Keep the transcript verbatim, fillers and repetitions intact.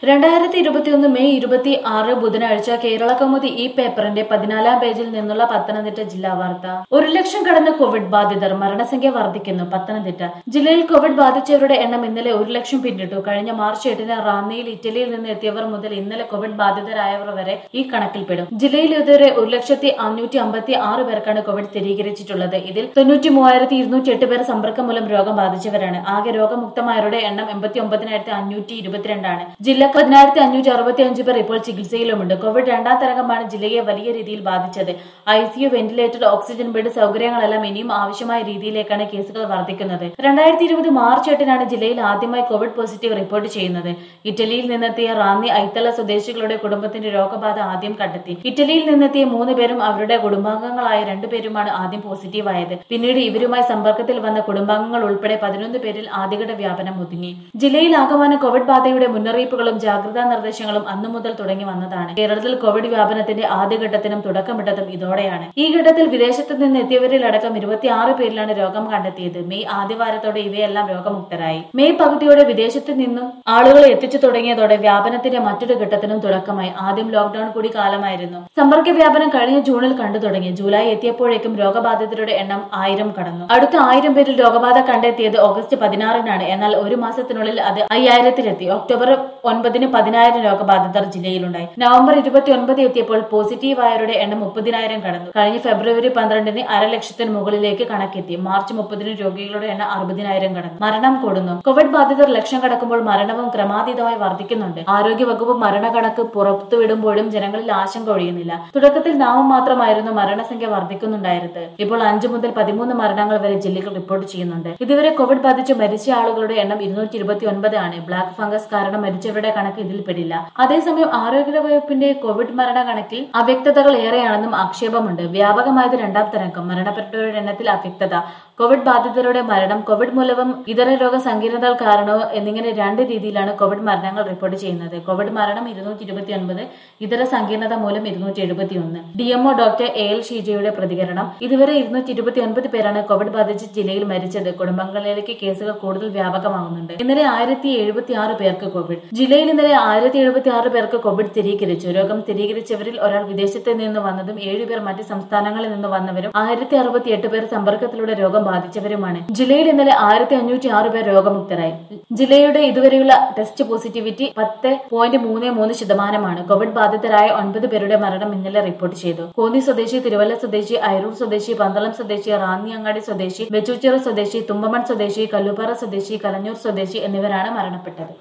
രണ്ടായിരത്തി ഇരുപത്തിയൊന്ന് മെയ് ഇരുപത്തി ആറ് ബുധനാഴ്ച കേരളകൗമുദി ഈ പേപ്പറിന്റെ പതിനാലാം പേജിൽ നിന്നുള്ള പത്തനംതിട്ട ജില്ലാ വാർത്ത. ഒരു ലക്ഷം കടന്ന് കോവിഡ് ബാധിതർ, മരണസംഖ്യ വർദ്ധിക്കുന്നു. പത്തനംതിട്ട ജില്ലയിൽ കോവിഡ് ബാധിച്ചവരുടെ എണ്ണം ഇന്നലെ ഒരു ലക്ഷം പിന്നിട്ടു. കഴിഞ്ഞ മാർച്ച് എട്ടിന് റാന്നിയിൽ ഇറ്റലിയിൽ നിന്ന് എത്തിയവർ മുതൽ ഇന്നലെ കോവിഡ് ബാധിതരായവർ വരെ ഈ കണക്കിൽപ്പെടും. ജില്ലയിൽ ഇതുവരെ ഒരു ലക്ഷത്തി അഞ്ഞൂറ്റി അമ്പത്തി ആറ് പേർക്കാണ് കോവിഡ് സ്ഥിരീകരിച്ചിട്ടുള്ളത്. ഇതിൽ തൊണ്ണൂറ്റി മൂവായിരത്തി ഇരുന്നൂറ്റി എട്ട് പേർ സമ്പർക്കം മൂലം രോഗം ബാധിച്ചവരാണ്. ആകെ രോഗമുക്തമായവരുടെ എണ്ണം എൺപത്തി ഒമ്പതിനായിരത്തി അഞ്ഞൂറ്റി ഇരുപത്തിരണ്ടാണ്. ജില്ല പതിനായിരത്തി അഞ്ഞൂറ്റി അറുപത്തി അഞ്ച് പേർ ഇപ്പോൾ ചികിത്സയിലുമുണ്ട്. കോവിഡ് രണ്ടാം തരംഗമാണ് ജില്ലയെ വലിയ രീതിയിൽ ബാധിച്ചത്. ഐസിയു, വെന്റിലേറ്റർ, ഓക്സിജൻ ബെഡ് സൗകര്യങ്ങളെല്ലാം ഇനിയും ആവശ്യമായ രീതിയിലേക്കാണ് കേസുകൾ വർദ്ധിക്കുന്നത്. രണ്ടായിരത്തി ഇരുപത് മാർച്ച് എട്ടിനാണ് ജില്ലയിൽ ആദ്യമായി കോവിഡ് പോസിറ്റീവ് റിപ്പോർട്ട് ചെയ്യുന്നത്. ഇറ്റലിയിൽ നിന്നെത്തിയ റാന്നി ഐത്തല സ്വദേശികളുടെ കുടുംബത്തിന്റെ രോഗബാധ ആദ്യം കണ്ടെത്തി. ഇറ്റലിയിൽ നിന്നെത്തിയ മൂന്ന് പേരും അവരുടെ കുടുംബാംഗങ്ങളായ രണ്ടുപേരുമാണ് ആദ്യം പോസിറ്റീവായത്. പിന്നീട് ഇവരുമായി സമ്പർക്കത്തിൽ വന്ന കുടുംബാംഗങ്ങൾ ഉൾപ്പെടെ പതിനൊന്ന് പേരിൽ ആദ്യഘട്ട വ്യാപനം ഒതുങ്ങി. ജില്ലയിൽ ആകമാനം കോവിഡ് ബാധയുടെ മുന്നറിയിപ്പുകളും ജാഗ്രതാ നിർദ്ദേശങ്ങളും അന്നു മുതൽ തുടങ്ങി വന്നതാണ്. കേരളത്തിൽ കോവിഡ് വ്യാപനത്തിന്റെ ആദ്യഘട്ടത്തിനും തുടക്കമിട്ടതും ഇതോടെയാണ്. ഈ ഘട്ടത്തിൽ വിദേശത്ത് നിന്ന് എത്തിയവരിലടക്കം ഇരുപത്തിയാറ് പേരിലാണ് രോഗം കണ്ടെത്തിയത്. മെയ് ആദ്യവാരത്തോടെ ഇവയെല്ലാം രോഗമുക്തരായി. മെയ് പകുതിയോടെ വിദേശത്ത് നിന്നും ആളുകളെ എത്തിച്ചു തുടങ്ങിയതോടെ വ്യാപനത്തിന്റെ മറ്റൊരു ഘട്ടത്തിനും തുടക്കമായി. ആദ്യം ലോക്ഡൌൺ കൂടി കാലമായിരുന്നു. സമ്പർക്ക വ്യാപനം കഴിഞ്ഞ ജൂണിൽ കണ്ടു തുടങ്ങി. ജൂലൈ എത്തിയപ്പോഴേക്കും രോഗബാധിതരുടെ എണ്ണം ആയിരം കടന്നു. അടുത്ത ആയിരം പേരിൽ രോഗബാധ കണ്ടെത്തിയത് ഓഗസ്റ്റ് പതിനാറിനാണ്. എന്നാൽ ഒരു മാസത്തിനുള്ളിൽ അത് അയ്യായിരത്തിലെത്തി. ഒക്ടോബർ ഒൻപതിന് പതിനായിരം രോഗബാധിതർ ജില്ലയിലുണ്ടായി. നവംബർ ഇരുപത്തി ഒൻപത് എത്തിയപ്പോൾ പോസിറ്റീവായവരുടെ എണ്ണം മുപ്പതിനായിരം കടന്നു. കഴിഞ്ഞ ഫെബ്രുവരി പന്ത്രണ്ടിന് അരലക്ഷത്തിന് മുകളിലേക്ക് കണക്കെത്തി. മാർച്ച് മുപ്പതിന് രോഗികളുടെ എണ്ണം അറുപതിനായിരം കടന്നു. മരണം കൂടുന്നു. കോവിഡ് ബാധിതർ ലക്ഷം കടക്കുമ്പോൾ മരണവും ക്രമാതീതമായി വർദ്ധിക്കുന്നുണ്ട്. ആരോഗ്യവകുപ്പ് മരണക്കണക്ക് പുറത്തുവിടുമ്പോഴും ജനങ്ങളിൽ ആശങ്ക ഒഴിയുന്നില്ല. തുടക്കത്തിൽ നാമം മാത്രമായിരുന്നു മരണസംഖ്യ വർദ്ധിക്കുന്നുണ്ടായിരുന്നത്. ഇപ്പോൾ അഞ്ചു മുതൽ പതിമൂന്ന് മരണങ്ങൾ വരെ ജില്ലകൾ റിപ്പോർട്ട് ചെയ്യുന്നുണ്ട്. ഇതുവരെ കോവിഡ് ബാധിച്ച് മരിച്ച ആളുകളുടെ എണ്ണം ഇരുന്നൂറ്റി ഇരുപത്തി ഒൻപത് ആണ്. ബ്ലാക്ക് ഫംഗസ് കാരണം മരിച്ചവരുടെ കണക്ക് ഇതിൽ പെടില്ല. അതേസമയം ആരോഗ്യവകുപ്പിന്റെ കോവിഡ് മരണ കണക്കിൽ അവ്യക്തതകൾ ഏറെയാണെന്നും ആക്ഷേപമുണ്ട്. വ്യാപകമായത് രണ്ടാം തരംഗം, മരണപ്പെട്ടവരുടെ എണ്ണത്തിൽ അവ്യക്തത, കോവിഡ് ബാധിതരുടെ മരണം, കോവിഡ് മൂലവും ഇതര രോഗ സങ്കീർണതകൾ കാരണവും എന്നിങ്ങനെ രണ്ട് രീതിയിലാണ് കോവിഡ് മരണങ്ങൾ റിപ്പോർട്ട് ചെയ്യുന്നത്. കോവിഡ് മരണം ഇരുന്നൂറ്റി ഇരുപത്തി ഒൻപത്, ഇതര സങ്കീർണത മൂലം ഇരുന്നൂറ്റി എഴുപത്തി ഒന്ന്. ഡിഎംഒ ഡോക്ടർ എ എൽ ഷീജയുടെ പ്രതികരണം: ഇതുവരെ ഇരുന്നൂറ്റി ഇരുപത്തി ഒൻപത് പേരാണ് കോവിഡ് ബാധിച്ച് ജില്ലയിൽ മരിച്ചത്. കുടുംബങ്ങളിലേക്ക് കേസുകൾ കൂടുതൽ വ്യാപകമാകുന്നുണ്ട്. ഇന്നലെ ആയിരത്തി എഴുപത്തി ആറ് പേർക്ക് കോവിഡ്. ജില്ലയിൽ ഇന്നലെ ആയിരത്തി എഴുപത്തി ആറ് പേർക്ക് കോവിഡ് സ്ഥിരീകരിച്ചു. രോഗം സ്ഥിരീകരിച്ചവരിൽ ഒരാൾ വിദേശത്ത് നിന്ന് വന്നതും ഏഴുപേർ മറ്റ് സംസ്ഥാനങ്ങളിൽ നിന്ന് വന്നവരും ആയിരത്തി അറുപത്തി എട്ട് പേർ സമ്പർക്കത്തിലൂടെ രോഗം ബാധിച്ചവരുമാണ്. ജില്ലയിൽ ഇന്നലെ ആയിരത്തി അഞ്ഞൂറ്റി ആറ് പേർ രോഗമുക്തരായി. ജില്ലയുടെ ഇതുവരെയുള്ള ടെസ്റ്റ് പോസിറ്റിവിറ്റി പത്ത് പോയിന്റ് മൂന്ന് മൂന്ന് ശതമാനമാണ്. കോവിഡ് ബാധിതരായ ഒൻപത് പേരുടെ മരണം ഇന്നലെ റിപ്പോർട്ട് ചെയ്തു. കോന്നി സ്വദേശി, തിരുവല്ല സ്വദേശി, അയരൂർ സ്വദേശി, പന്തളം സ്വദേശി, റാന്നിയങ്ങാടി സ്വദേശി, വെച്ചൂച്ചിറ സ്വദേശി, തുമ്പമൺ സ്വദേശി, കല്ലുപാറ സ്വദേശി, കലഞ്ഞൂർ സ്വദേശി എന്നിവരാണ് മരണപ്പെട്ടത്.